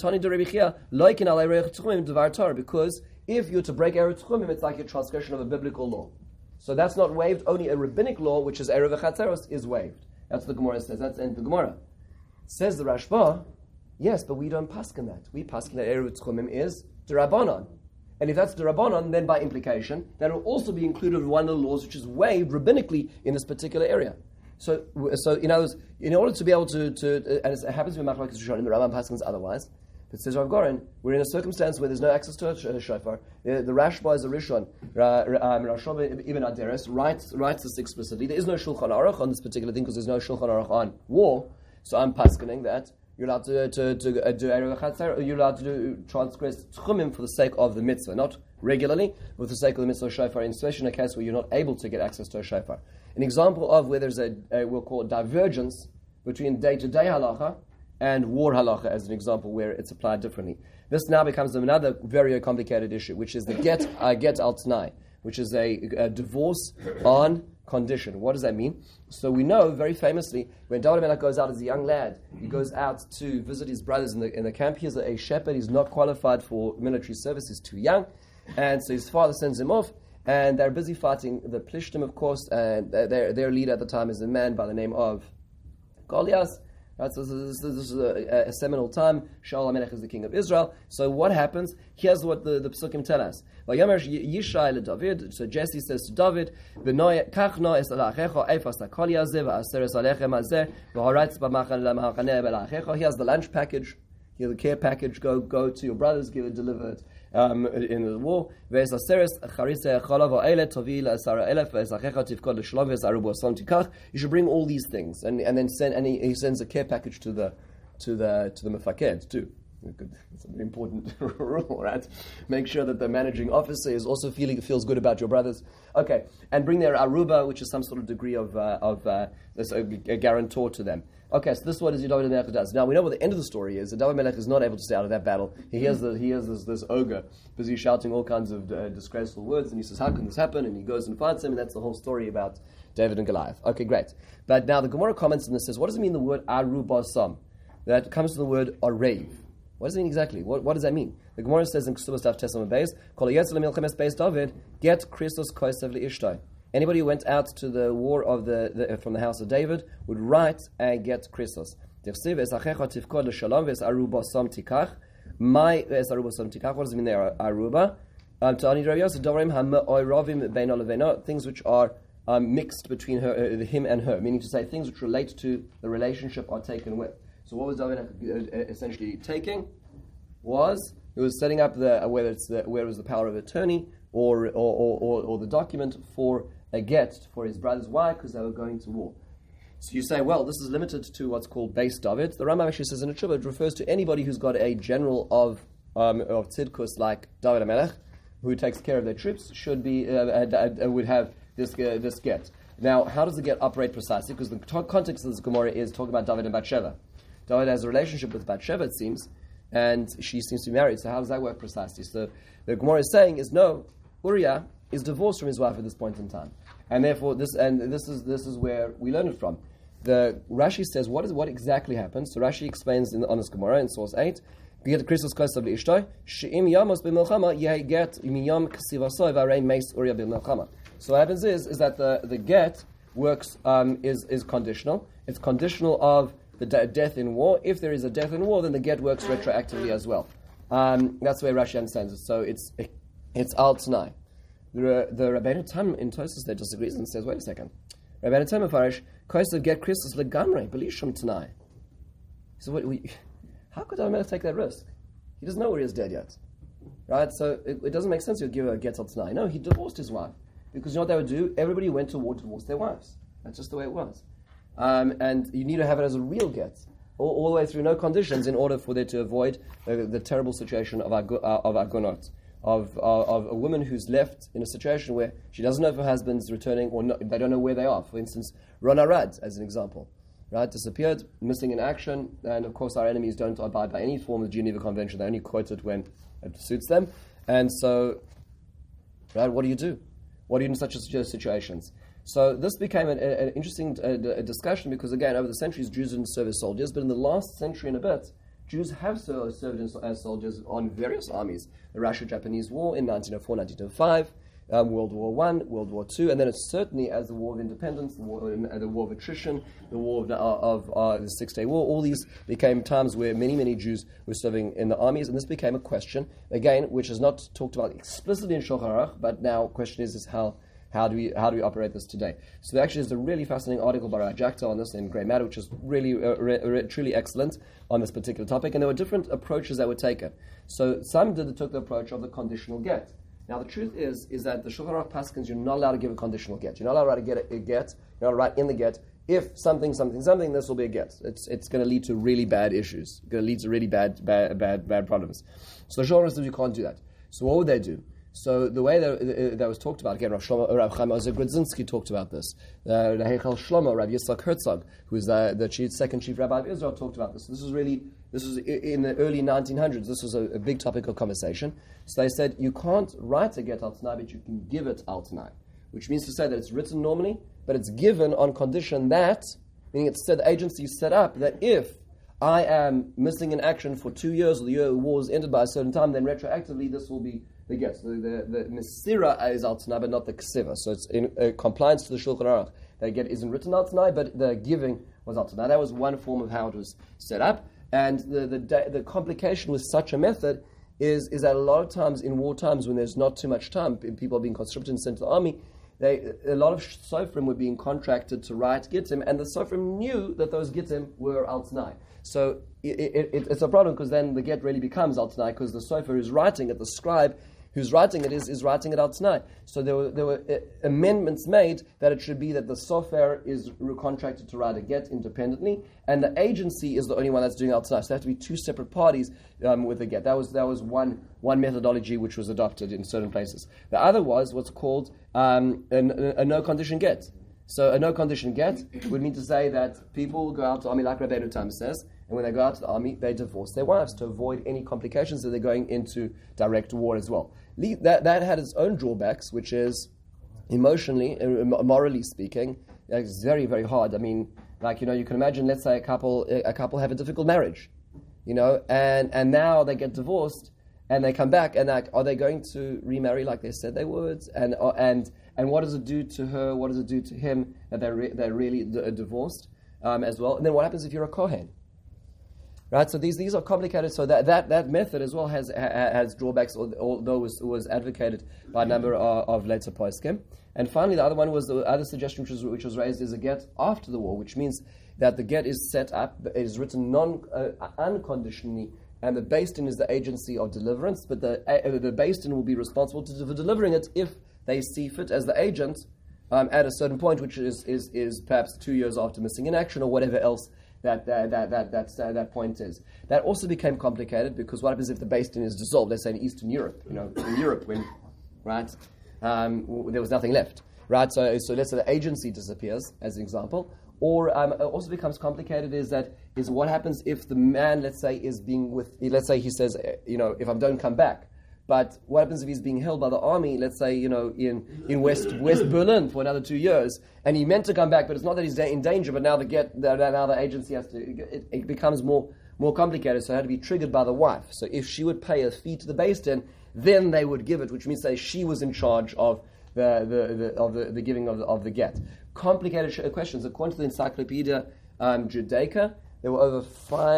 because if you're to break Erev Tchumim, it's like a transgression of a biblical law. So that's not waived. Only a rabbinic law, which is Erev Chatzeros, is waived. That's what the Gemara says. That's in the Gemara. Says the Rashba, yes, but we don't paskin that. We paskin that Erev Tchumim is D'Rabbanan. And if that's D'Rabbanan, then by implication, that will also be included in one of the laws which is waived rabbinically in this particular area. So in other words, in order to be able to and it happens to be Machlokes Rishonim, in the Rambam paskins otherwise, but says Rav Goren, we're in a circumstance where there's no access to a shofar. The Rashba is a Rishon, Rashba Ibn Aderes writes this explicitly. There is no Shulchan Aruch on this particular thing because there's no Shulchan Aruch on war. So I'm paskining that you're allowed to do Erev Chatzer, you're allowed to do transgress Tchumim for the sake of the mitzvah, not regularly, but for the sake of the mitzvah of shofar, especially in a case where you're not able to get access to a shofar. An example of where there's we'll call it divergence between day-to-day halacha and war halacha as an example where it's applied differently. This now becomes another very complicated issue, which is the get al t'nai, which is a divorce on condition. What does that mean? So we know very famously when David Melech goes out as a young lad, he goes out to visit his brothers in the camp. He's a shepherd. He's not qualified for military service. He's too young, and so his father sends him off. And they're busy fighting the Plishtim, of course, and their leader at the time is a man by the name of Goliath. Right, so this is a seminal time. Shaul HaMelech is the king of Israel. So what happens? Here's what the Psukim tell us. So Jesse says to David, here's the lunch package. Here's the care package. Go to your brothers, deliver it in the war. You should bring all these things, and then he sends a care package to the mefaked too. It's an important rule, right? Make sure that the managing officer is also feels good about your brothers. Okay, and bring their aruba, which is some sort of degree of a guarantor to them. Okay, so this is what David Melech does. Now we know what the end of the story is. That David Melech is not able to stay out of that battle. He hears this ogre busy shouting all kinds of disgraceful words, and he says, "How can this happen?" And he goes and fights him, and that's the whole story about David and Goliath. Okay, great. But now the Gemara comments on this, says, what does it mean the word arubasam? that comes from the word arev. What does it mean exactly? What does that mean? The Gemara says in Ksubas Daf Tesam Beis, Kol Yetzel Milchemes Beis David, get Christos Kosev Leishtai. Anybody who went out to the war of from the house of David would write and get Christos. Tichsiv es achecha tifkod l'shalom ves aruba som tikach. My ves aruba som tikach. What does it mean there? Aruba. Ta'ani Rav Yosef Dorim ha'oiravim beino leveno. Things which are mixed between him and her, meaning to say things which relate to the relationship are taken with. So what was David essentially taking? He was setting up whether it was the power of attorney or the document for a get for his brother's wife because they were going to war. So you say, well, this is limited to what's called Beis David. The Rambam actually says in the Tshuva it refers to anybody who's got a general of tzidkus like David HaMelech, who takes care of their troops, should be would have this get. Now, how does the get operate precisely? Because the context of this Gemara is talking about David and Bathsheba. David has a relationship with Bathsheba, it seems, and she seems to be married. So how does that work precisely? So the Gemara is saying is no, Uriah is divorced from his wife at this point in time, and therefore this is where we learn it from. The Rashi says what exactly happened. So Rashi explains on this Gemara in source 8. Get Christos Kosev Leishtoi she'im yamos b'milchama yeh get yom k'sivasoi v'arei meis Uriah b'milchama. So what happens is that the get works is conditional. It's conditional of the death in war. If there is a death in war, then the get works retroactively as well. That's the way Rashi understands it. So it's al t'nai. The Rabbeinu Tam in Tosfos there disagrees and says, wait a second. Rabbeinu Tam Mefarish Kosev get Christos legamrei b'lishum t'nai. So how could David take that risk? He doesn't know where he is dead yet, right? So it doesn't make sense to give a get al t'nai. No, he divorced his wife because you know what they would do? Everybody who went to war to divorce their wives. That's just the way it was. And you need to have it as a real get, all the way through, no conditions, in order for there to avoid the terrible situation of agonot, of a woman who's left in a situation where she doesn't know if her husband's returning or not, they don't know where they are. For instance, Ron Arad, as an example, right, disappeared, missing in action, and of course our enemies don't abide by any form of the Geneva Convention. They only quote it when it suits them. And so, right, what do you do? What do you do in such situations? So this became an interesting discussion because, again, over the centuries, Jews didn't serve as soldiers, but in the last century and a bit, Jews have served as soldiers on various armies. The Russo-Japanese War in 1904, 1905, World War I, World War II, and then it's certainly as the War of Independence, the War of Attrition, the War of the Six-Day War. All these became times where many Jews were serving in the armies, and this became a question, again, which is not talked about explicitly in Shulchan Aruch, but now the question is how do we operate this today? So there actually is a really fascinating article by Rajakta on this in Grey Matter, which is really truly excellent on this particular topic, and there were different approaches that were taken. So some took the approach of the conditional get. Now the truth is that the Shulchan Aruch paskins, you're not allowed to give a conditional get. You're not allowed to get a get. You're not allowed to write in the get, if something, this will be a get. It's going to lead to really bad issues. It's going to lead to really bad problems. So the Shulchan Aruch says you can't do that. So what would they do? So the way that was talked about, again, Rav Chaim Ozer Grodzinski talked about this. The Heichal Shlomo, Rav Yitzchak Herzog, who is the second chief rabbi of Israel, talked about this. This was in the early 1900s. This was a big topic of conversation. So they said, you can't write a get al t'nai, but you can give it al t'nai, which means to say that it's written normally, but it's given on condition that, meaning it's said the agency set up that if I am missing in action for 2 years, or the year the war is ended by a certain time, then retroactively this will be the get. So the Mesira is al t'nai, but not the Ksiva. So it's in compliance to the Shulchan Aruch. The get isn't written al t'nai, but the giving was al t'nai. That was one form of how it was set up. And the complication with such a method is that a lot of times in war times when there's not too much time, people are being conscripted and sent to the army, a lot of Sofrim were being contracted to write Gittim, and the Sofrim knew that those Gittim were al t'nai. So it's a problem because then the get really becomes al t'nai because the Sofer who's writing it, the scribe who's writing it is writing it al t'nai. So there were amendments made that it should be that the Sofer is contracted to write a get independently, and the agency is the only one that's doing al t'nai. So there have to be two separate parties with the get. That was one methodology which was adopted in certain places. The other was what's called a no condition get. So a no condition get would mean to say that people go out to the army, like Rabbeinu Tam says, and when they go out to the army, they divorce their wives to avoid any complications that they're going into direct war as well. That had its own drawbacks, which is emotionally, morally speaking, it's very, very hard. I mean, Like, you can imagine, let's say a couple have a difficult marriage, and now they get divorced, and they come back, and are they going to remarry like they said they would? And what does it do to her? What does it do to him that they're really divorced as well? And then what happens if you're a Kohen? Right, so these are complicated. So that method as well has drawbacks, although was advocated by a number of later poskim. And finally, the other one was the other suggestion which was raised is a get after the war, which means that the get is set up, it is written unconditionally, and the Beis Din is the agency of deliverance, but the Beis Din will be responsible for delivering it if they see fit as the agent at a certain point, which is perhaps 2 years after missing in action or whatever else that point is. That also became complicated because what happens if the Beis Din is dissolved? Let's say in Eastern Europe, in Europe when, right, there was nothing left, right? So let's say the agency disappears, as an example. Or it also becomes complicated is what happens if the man, let's say, let's say he says, if I don't come back. But what happens if he's being held by the army, let's say, in West Berlin for another 2 years, and he meant to come back, but it's not that he's in danger, but now the agency has to, it becomes more complicated, so it had to be triggered by the wife. So if she would pay a fee to the Beis Din, then they would give it, which means that she was in charge of the giving of the get. Complicated questions. According to the Encyclopedia Judaica, there were over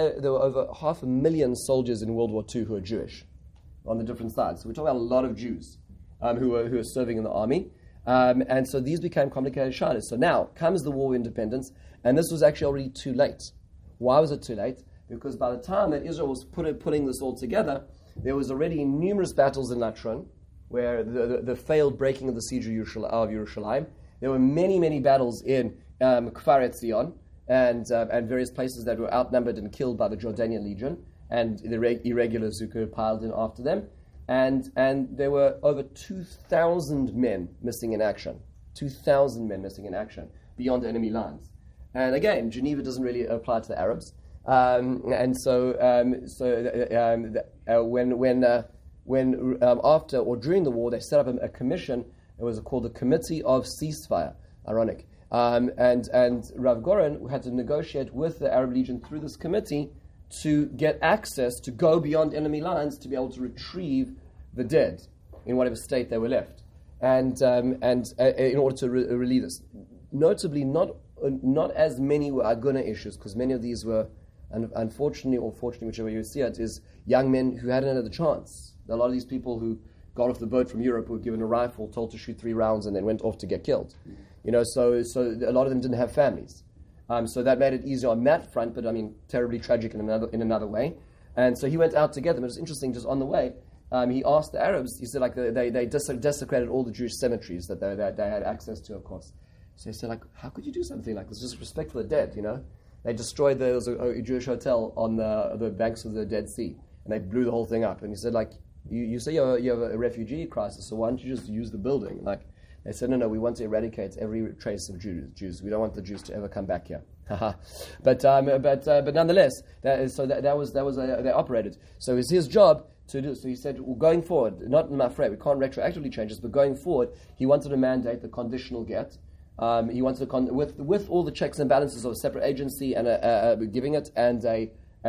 500,000 soldiers in World War II who are Jewish on the different sides. So we're talking about a lot of Jews who are serving in the army. And so these became complicated shadows. So now comes the War of Independence, and this was actually already too late. Why was it too late? Because by the time that Israel was putting this all together, there was already numerous battles in Latron, where the failed breaking of the siege of Yerushalayim. There were many, many battles in Kfar Etzion and various places that were outnumbered and killed by the Jordanian Legion and the irregulars who could have piled in after them. And there were over 2,000 men missing in action. 2,000 men missing in action beyond enemy lines. And again, Geneva doesn't really apply to the Arabs. When after or during the war, they set up a commission. It was called the Committee of Ceasefire. Ironic. And Rav Goren had to negotiate with the Arab Legion through this committee to get access to go beyond enemy lines to be able to retrieve the dead in whatever state they were left, and in order to relieve this. Notably, not as many were Aguna issues, because many of these were, unfortunately or fortunately, whichever you see it, is young men who hadn't had the chance. A lot of these people who got off the boat from Europe were given a rifle, told to shoot 3 rounds, and then went off to get killed. So a lot of them didn't have families. So that made it easier on that front, but terribly tragic in another way. And so he went out to get them. It was interesting, just on the way, he asked the Arabs, he said, they desecrated all the Jewish cemeteries that they had access to, of course. So he said, how could you do something like this? Just respect for the dead, They destroyed, there was a Jewish hotel on the banks of the Dead Sea, and they blew the whole thing up. And he said, you say you have a refugee crisis, so why don't you just use the building? They said, no, we want to eradicate every trace of Jews. We don't want the Jews to ever come back here. but nonetheless, they operated. So it was his job to do. So he said, well, going forward, not in Mafrei, we can't retroactively change this, but going forward, he wanted to mandate the conditional get. He wanted to with all the checks and balances of a separate agency and giving it and a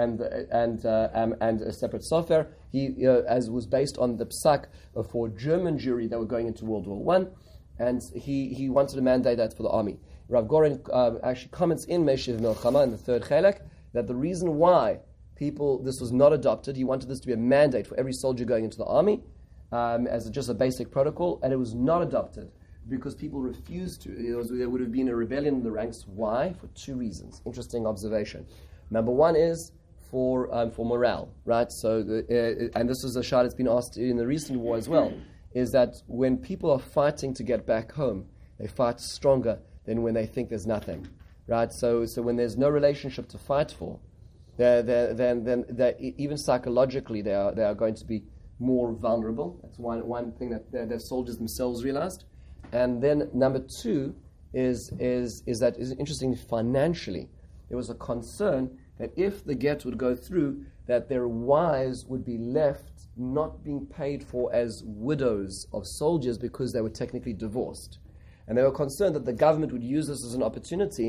separate sofer. He as was based on the psak for German Jewry that were going into World War I. And he wanted to mandate that for the army. Rav Goren actually comments in Meshiv Milchama in the third chelek that the reason why this was not adopted, he wanted this to be a mandate for every soldier going into the army as just a basic protocol, and it was not adopted because people refused to. There would have been a rebellion in the ranks. Why? For 2 reasons. Interesting observation. Number one is for morale, right? So, and this is a shot that's been asked in the recent war as well, is that when people are fighting to get back home, they fight stronger than when they think there's nothing, right? So when there's no relationship to fight for, then even psychologically they are going to be more vulnerable. That's one thing that the soldiers themselves realized. And then number 2 is interesting financially. There was a concern that if the get would go through, that their wives would be left not being paid for as widows of soldiers because they were technically divorced. And they were concerned that the government would use this as an opportunity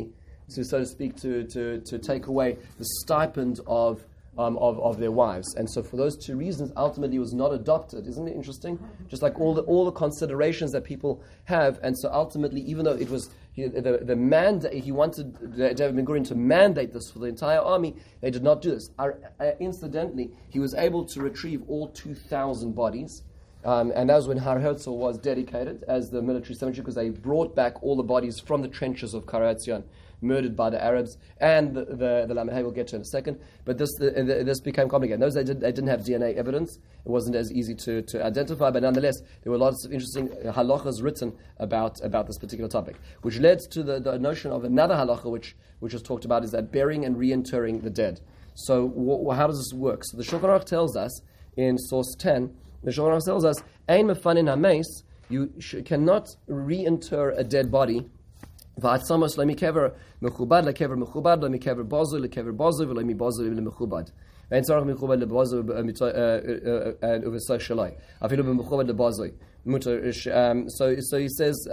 so to speak, to take away the stipend of their wives. And so for those two reasons, ultimately it was not adopted. Isn't it interesting? Just like all the considerations that people have. And so ultimately, even though it was the mandate, he wanted David Ben-Gurion to mandate this for the entire army, they did not do this. Incidentally, he was able to retrieve all 2,000 bodies. And that was when Har Herzl was dedicated as the military cemetery, because they brought back all the bodies from the trenches of Karadzian, murdered by the Arabs, and the Lamahei we'll get to in a second. But this became complicated. Those they didn't have DNA evidence. It wasn't as easy to identify, but nonetheless, there were lots of interesting halachas written about this particular topic, which led to the notion of another halacha, which was talked about, is that burying and reinterring the dead. So how does this work? So the Shulchan Aruch tells us in source 10, the Shulchan Aruch tells us, Ein mefanin hameis, you cannot reinter a dead body. V'atzamos lo mikever mechubad lekever mechubad lo mikever bozu lekever bozu v'lo mibozu lemechubad. Ein tzarach mechubad lebozu and uvesach shalai. Afilu b'mechubad lebozu. So he says.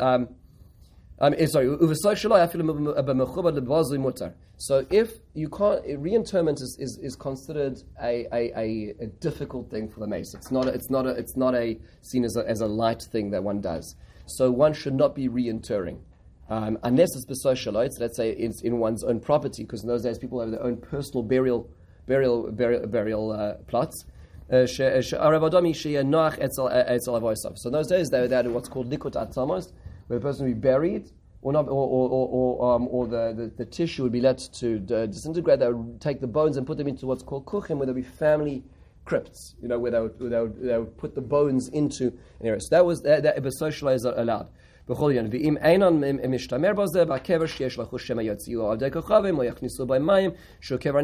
So if you can't, reinterment is considered a difficult thing for the mace. It's not seen as a light thing that one does. So one should not be reinterring. Unless it's b'soshalot, let's say it's in one's own property, because in those days people have their own personal burial plots. So in those days they had what's called likut atzamos, where the person would be buried, or the tissue would be let to disintegrate. They would take the bones and put them into what's called kuchim, where there would be family crypts, where they would put the bones into an area. So that was that b'soshalot is allowed. בכל עניין, ואם אינן משתמר בזה, בקבר שיש לו חוש שמא יוציאו על די כוכבים, או יכניסו בהם מים, שהוא קבר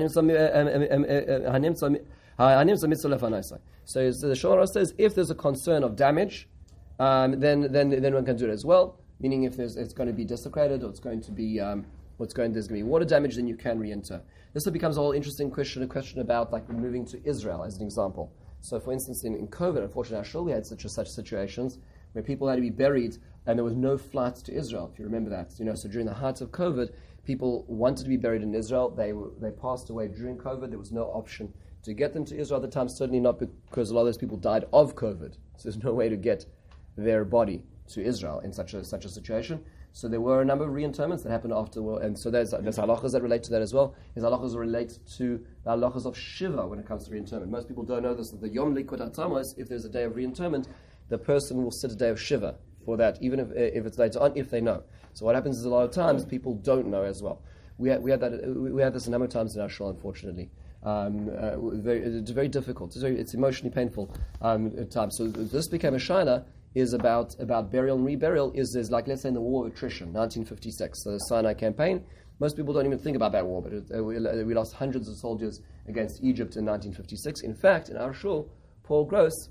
הנמצא מצו לפניסי. So the Shulchan Aruch says, if there's a concern of damage, then one can do it as well. Meaning, if it's going to be desecrated, or it's going to be there's going to be water damage, then you can re-enter. This becomes a whole interesting question, a question about like moving to Israel as an example. So, for instance, in COVID, unfortunately, we had such situations where people had to be buried and there was no flights to Israel, if you remember that. So during the height of COVID, people wanted to be buried in Israel. They passed away during COVID. There was no option to get them to Israel at the time, certainly not because a lot of those people died of COVID. So there's no way to get their body to Israel in such a situation. So there were a number of reinterments that happened afterward, and so there's halachas that relate to that as well. There's halachas that relate to the halachas of Shiva when it comes to reinterment. Most people don't know this, that the Yom Likut Atzamos, if there's a day of reinterment, the person will sit a day of Shiva for that, even if it's later on, if they know. So what happens is a lot of times people don't know as well. We had this a number of times in our shul, unfortunately. It's very difficult. It's emotionally painful time. So this became a shaila is about burial and reburial. Is like, let's say in the War of Attrition, 1956, so the Sinai campaign. Most people don't even think about that war, but we lost hundreds of soldiers against Egypt in 1956. In fact, in our shul, Paul Gross,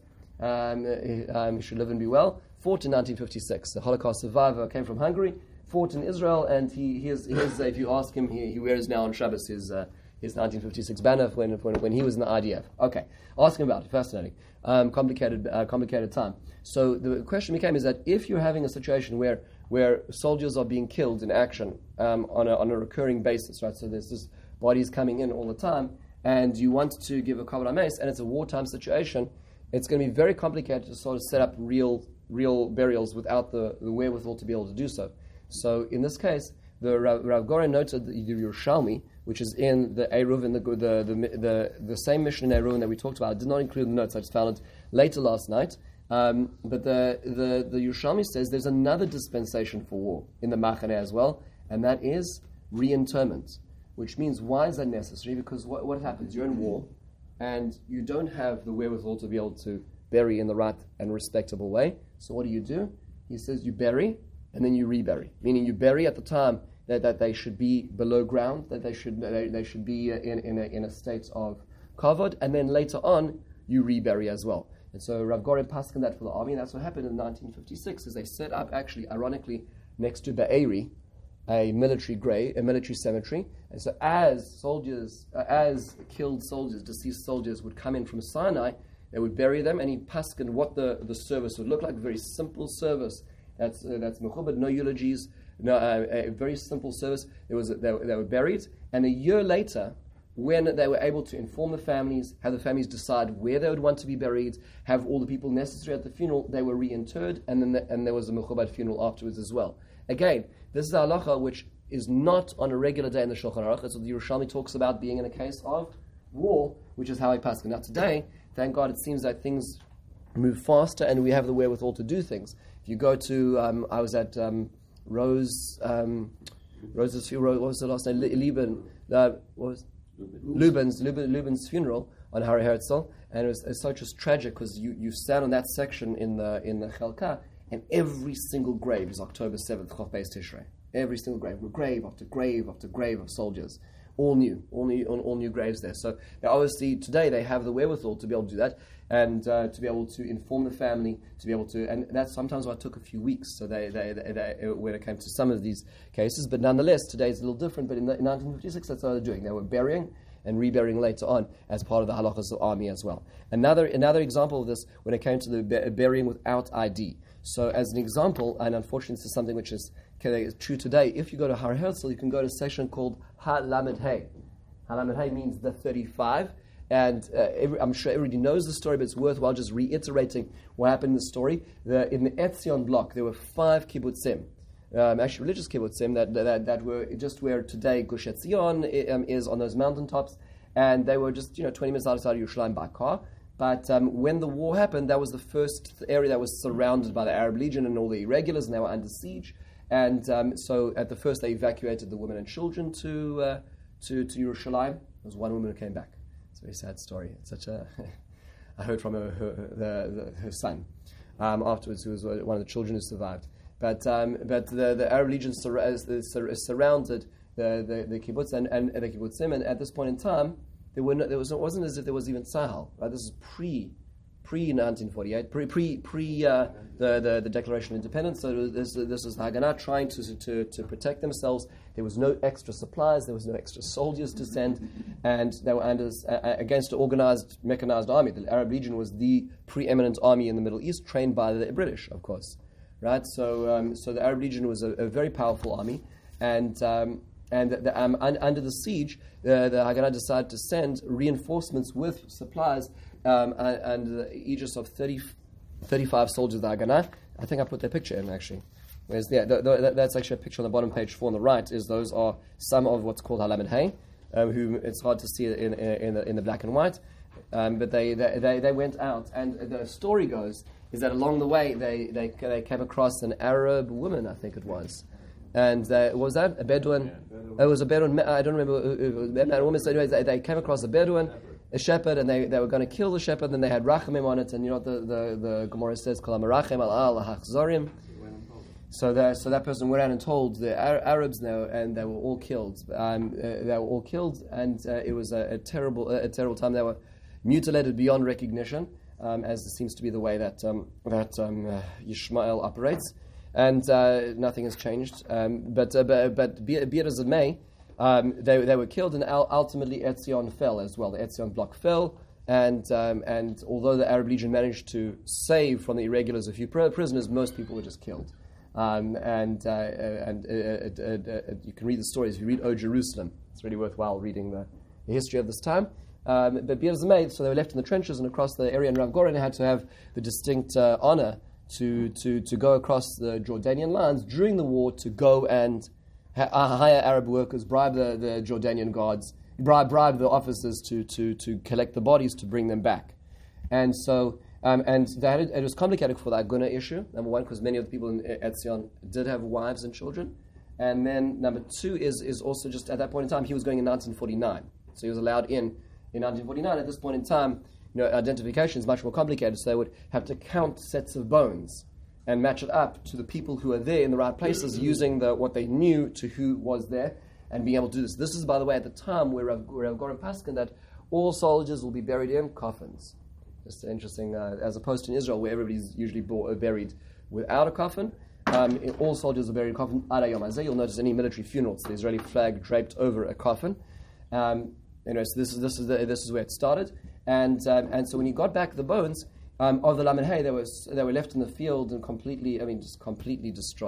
he should live and be well, fought in 1956. The Holocaust survivor came from Hungary, fought in Israel, and he is if you ask him, he wears now on Shabbos his 1956 banner when he was in the IDF. Okay, ask him about it. Fascinating, complicated time. So the question became is that if you're having a situation where soldiers are being killed in action on a recurring basis, right? So there's this bodies coming in all the time, and you want to give a kavod hameis, and it's a wartime situation. It's going to be very complicated to sort of set up real burials without the wherewithal to be able to do so. So in this case, the Rav Goren noted the Yerushalmi, which is in the Eruv, in the same mission in Eruv that we talked about. I did not include the notes. I just found it later last night. But the Yerushalmi says there's another dispensation for war in the Machane as well, and that is reinterment. Which means, why is that necessary? Because what happens? You're in war, and you don't have the wherewithal to be able to bury in the right and respectable way. So what do? He says you bury, and then you rebury. Meaning you bury at the time that they should be below ground, that they should be in a state of kavod, and then later on you rebury as well. And so Rav Goren paskin that for the army, and that's what happened in 1956, is they set up, actually, ironically, next to Be'eri, a military cemetery. And so as killed soldiers, deceased soldiers would come in from Sinai, they would bury them, and he paskin what the service would look like. A very simple service. That's mechubad, no eulogies, a very simple service. They were buried, and a year later, when they were able to inform the families, have the families decide where they would want to be buried, have all the people necessary at the funeral, they were reinterred, and there was a mechubad funeral afterwards as well. Again, this is a halacha which is not on a regular day in the Shulchan Aruch. That's what the Yerushalmi talks about being in a case of war, which is how he passes. Now today, thank God, it seems that things move faster and we have the wherewithal to do things. If you go to, I was at Rose's funeral, what was the last name? Lubin's funeral on Hari Herzl, and it was so just tragic because you stand on that section in the Chelka, and every single grave is October 7th, Chof Beis Tishrei. Every single grave after grave after grave of soldiers, all new graves there. So obviously today they have the wherewithal to be able to do that, and to be able to inform the family, to be able to, and that's sometimes why it took a few weeks. So they when it came to some of these cases, but nonetheless today it's a little different. But in 1956, that's what they're doing. They were burying and reburying later on as part of the halachas of army as well. Another example of this when it came to the burying without ID. So as an example, and unfortunately this is something which is true today, if you go to Har Herzl, you can go to a section called Ha-Lamed Hey. Ha-Lamed Hey means the 35, and I'm sure everybody knows the story, but it's worthwhile just reiterating what happened in the story. In the Etzion block, there were 5 kibbutzim, actually religious kibbutzim, that were just where today Gush Etzion is on those mountaintops, and they were just 20 minutes outside of Yerushalayim by car. But when the war happened, that was the first area that was surrounded by the Arab Legion and all the irregulars, and they were under siege. And so at the first, they evacuated the women and children to Yerushalayim. There was one woman who came back. It's a very sad story. It's such a I heard from her son afterwards, who was one of the children who survived. But the Arab Legion surrounded the kibbutz and the kibbutzim, and at this point in time, it wasn't as if there was even Tzahal. Right? This is pre 1948, pre the Declaration of Independence. So this is the Haganah trying to protect themselves. There was no extra supplies, there was no extra soldiers to send, and they were against an organized, mechanized army. The Arab Legion was the preeminent army in the Middle East, trained by the British, of course. Right? So the Arab Legion was a very powerful army, and under the siege, the Haganah decided to send reinforcements with supplies under the aegis of 35 soldiers of the Haganah. I think I put their picture in, actually. That's actually a picture on the bottom, page 4 on the right. Those are some of what's called Ha-Lamed Hey, who it's hard to see in the black and white. But they went out, and the story goes is that along the way they came across an Arab woman, I think it was. And was that a Bedouin? It was a Bedouin. I don't remember. A woman. So anyways, they came across a Bedouin, a shepherd, and they were going to kill the shepherd. And then they had rachamim on it, and you know what the Gemara says, "Kol hamerachem al hachzorim." So that person went out and told the Arabs now, and they were all killed. And it was a terrible time. They were mutilated beyond recognition, as it seems to be the way that Yishmael operates. And nothing has changed. But be it as it may, they were killed, and ultimately Etzion fell as well. The Etzion block fell, and although the Arab Legion managed to save from the irregulars a few prisoners, most people were just killed. And you can read the stories. If you read O Jerusalem, it's really worthwhile reading the history of this time. But be it as it may, so they were left in the trenches and across the area, and Rav Goren had to have the distinct honor to go across the Jordanian lines during the war to go and hire Arab workers, bribe the Jordanian guards, bribe the officers to collect the bodies to bring them back. And so it was complicated for the Aguna issue, number one, because many of the people in Etzion did have wives and children. And then number two is also just at that point in time, he was going in 1949. So he was allowed in 1949. At this point in time, identification is much more complicated, so they would have to count sets of bones and match it up to the people who are there in the right places, using what they knew to who was there, and being able to do this. This is, by the way, at the time where Rav Goren Paskin that all soldiers will be buried in coffins. Just interesting, as opposed to in Israel, where everybody's usually buried without a coffin. All soldiers are buried in a coffin. Ad hayom hazeh, you'll notice any military funeral, it's the Israeli flag draped over a coffin. So this is where it started. And so when he got back the bones of the Lamed Hey, they were left in the field and completely destroyed.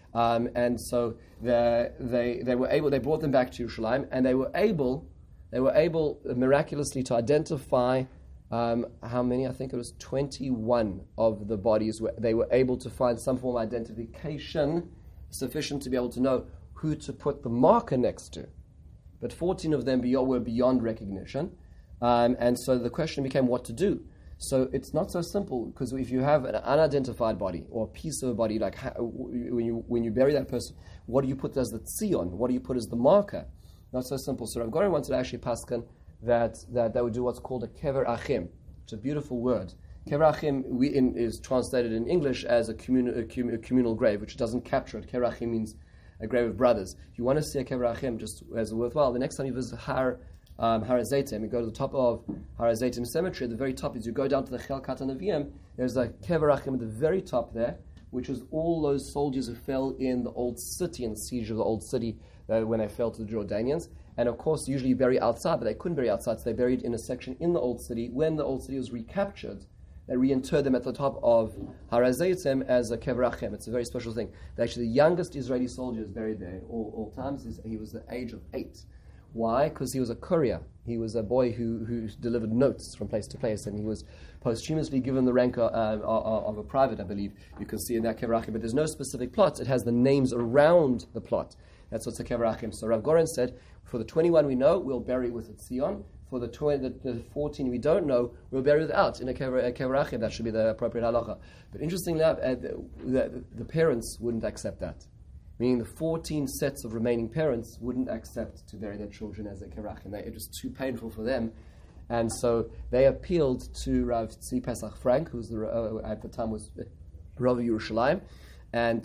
And so they were able. They brought them back to Yerushalayim, and they were able miraculously to identify how many? I think it was 21 of the bodies. They were able to find some form of identification sufficient to be able to know who to put the marker next to. But 14 of them were beyond recognition. And so the question became what to do. So it's not so simple, because if you have an unidentified body or a piece of a body, like when you bury that person, what do you put as the tzion? What do you put as the marker? Not so simple. So Rav Goren wanted to actually paskin that they would do what's called a kever achim. It's a beautiful word. Kever achim is translated in English as a communal grave, which doesn't capture it. Kever achim means a grave of brothers. If you want to see a kever achim just as worthwhile, the next time you visit Har HaZeitim, you go to the top of Har HaZeitim cemetery. At the very top, as you go down to the Chelkat HaNeviim, there's a kever achim at the very top there, which is all those soldiers who fell in the old city, in the siege of the old city when they fell to the Jordanians. And of course, usually you bury outside, but they couldn't bury outside, so they buried in a section in the old city. When the old city was recaptured, they reinterred them at the top of Har HaZeitim as a kever achim. It's a very special thing. Actually, the youngest Israeli soldier is buried there all times. He was the age of 8. Why? Because he was a courier. He was a boy who delivered notes from place to place, and he was posthumously given the rank of a private, I believe. You can see in that kever achim, but there's no specific plot. It has the names around the plot. That's what's a kever achim. So Rav Goren said, for the 21 we know, we'll bury with a tzion. For the 14 we don't know, we'll bury without in a kever achim. That should be the appropriate halacha. But interestingly enough, the parents wouldn't accept that. Meaning the 14 sets of remaining parents wouldn't accept to bury their children as a kever achim. It was too painful for them. And so they appealed to Rav Tzvi Pesach Frank, who was at the time was Rav Yerushalayim, and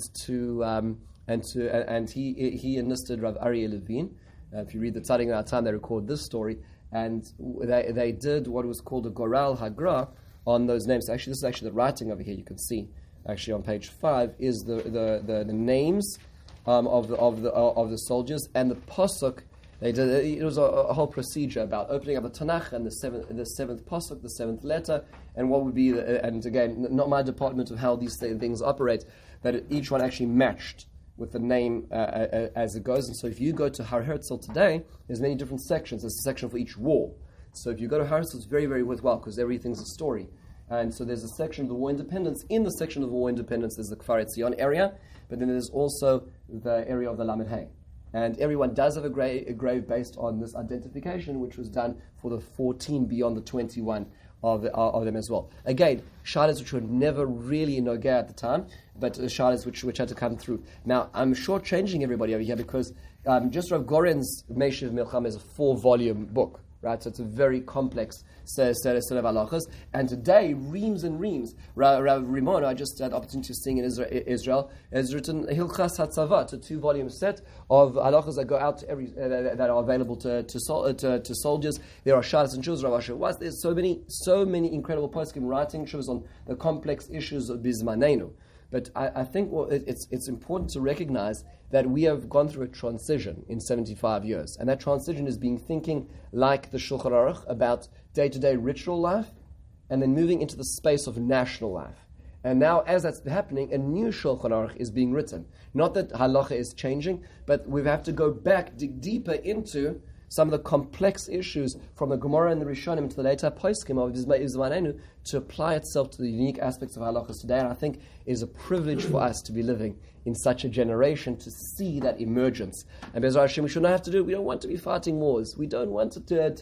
he enlisted Rav Aryeh Levine. If you read the Tzaddik in our time, they record this story, and they did what was called a Goral Hagra on those names. Actually, this is actually the writing over here. You can see actually on page 5 is the names of the soldiers, and the pasuk. They did. It was a whole procedure about opening up the Tanakh and the seventh pasuk, the seventh letter, and what would be. And again, not my department of how these things operate, but each one actually matched with the name as it goes. And so, if you go to Har Herzl today, there's many different sections. There's a section for each war. So, if you go to Har Herzl, it's very, very worthwhile because everything's a story. And so, there's a section of the War Independence. In the section of the War Independence, there's the Kfar Etzion area, but then there's also the area of the Lamed Hay. And everyone does have a grave based on this identification, which was done for the 14 beyond the 21 of them as well. Again, shahadas which were never really nogah at the time, but shahadas which had to come through. Now, I'm shortchanging everybody over here because just Rav Goren's Meishiv Milcham is a 4-volume book. Right, so it's a very complex set of halachas. And today, reams and reams. Rav Rimon, I just had the opportunity to sing in Israel, has written Hilchas HaTzava, a 2-volume set of halachas that go out to that are available to soldiers. There are shahadas and shuvas, Rav Asher was. There's so many incredible poskim writing shuvas on the complex issues of Bizmanenu. But I think it's important to recognize that we have gone through a transition in 75 years. And that transition is thinking like the Shulchan Aruch about day-to-day ritual life and then moving into the space of national life. And now, as that's happening, a new Shulchan Aruch is being written. Not that halacha is changing, but we have to go back, dig deeper into some of the complex issues from the Gemara and the Rishonim to the later poskim of Bizmanenu to apply itself to the unique aspects of halachas today. And I think it is a privilege for us to be living in such a generation to see that emergence. And Be'ezras Hashem, we should not have to do it. We don't want to be fighting wars. We don't want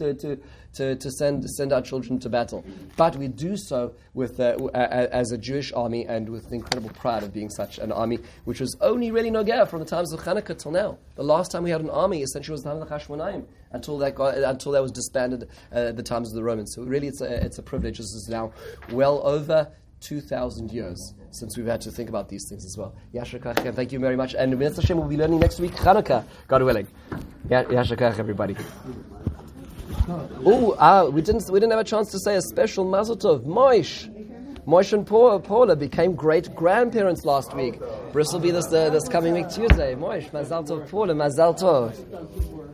to send our children to battle. But we do so with as a Jewish army and with the incredible pride of being such an army, which was only really nogah from the times of Chanukah till now. The last time we had an army essentially was the time of the Chashmonaim, until that was disbanded at the times of the Romans. So really it's a privilege. This is now well over 2,000 years since we've had to think about these things as well. Yashar Kach, thank you very much. And B'nai Hashem will be learning next week Chanukah, God willing. Yashar Kach, everybody. We didn't have a chance to say a special Mazel Tov. Moish and Paula became great grandparents last week. Bris will be this coming week Tuesday. Moish, Mazel Tov, Paula, Mazel Tov.